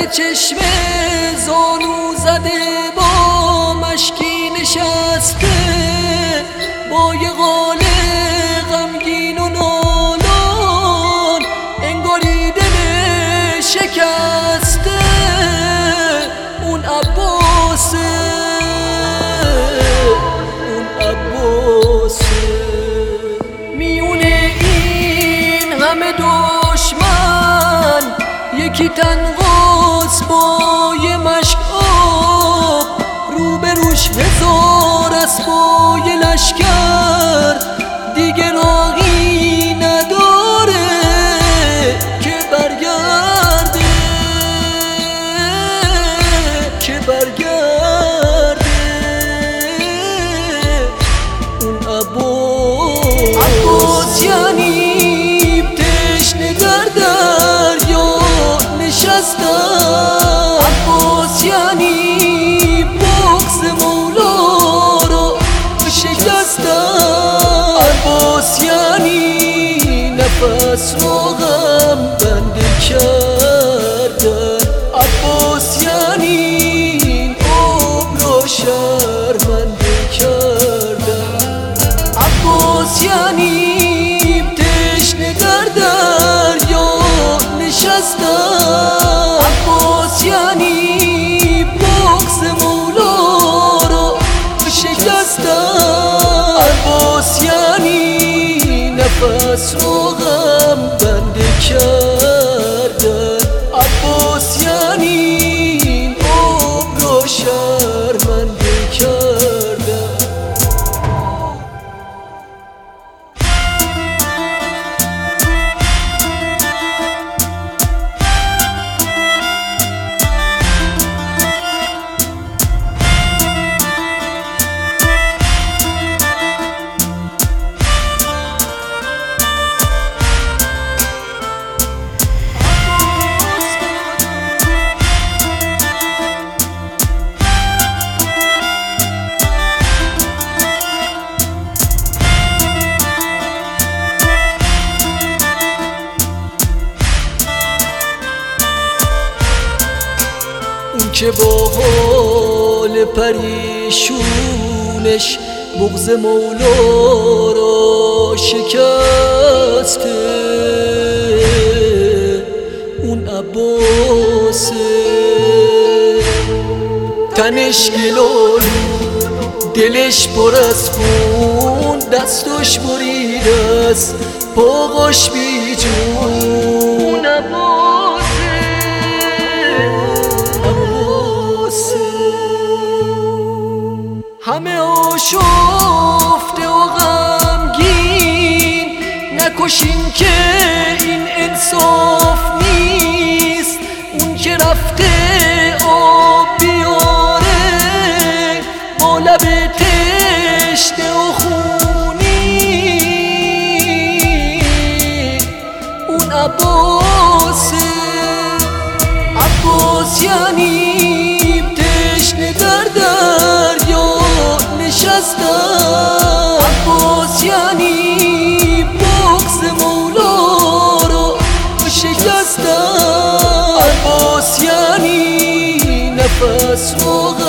چشم زانو زده با مشکی نشسته، با یه قال غمگین و نالان انگاری دل شکسته. اون عباسه، اون عباسه. میونه این همه دشمن یکی تنهاست با یه مشک آب، روبروش هزار اسبای لشکر، دیگه راهی نداره که برگرده، که برگرده. اون عباس یعنی تشنه در دریا نشستن، عباس یعنی بغض مولا رو شکستن، عباس یعنی نفس رو غم بنده کردن، عباس یعنی این عمر رو شرمنده کردن، عباس یعنی تشنه در دریا نشستن، عباس یعنی بغض مولا رو شکستن، عباس یعنی نفس رو غم بنده کردن، عباس یعنی این عمر رو شرمنده کردن. اون که با حال پریشونش بغض مولا را شکسته، اون عباسه. تنش گلال دلش پر از خون، دستش بریده است پاهاش بی جون، همه آشفته و غمگین، نکشین که این انصاف نیست. اون که رفته آب بیاره با لب تشنه و خونی، اون عباسه. عباس یعنی تشنه در دریا نشستن، عباس یعنی بغض مولا رو شکستن، عباس یعنی نفس رو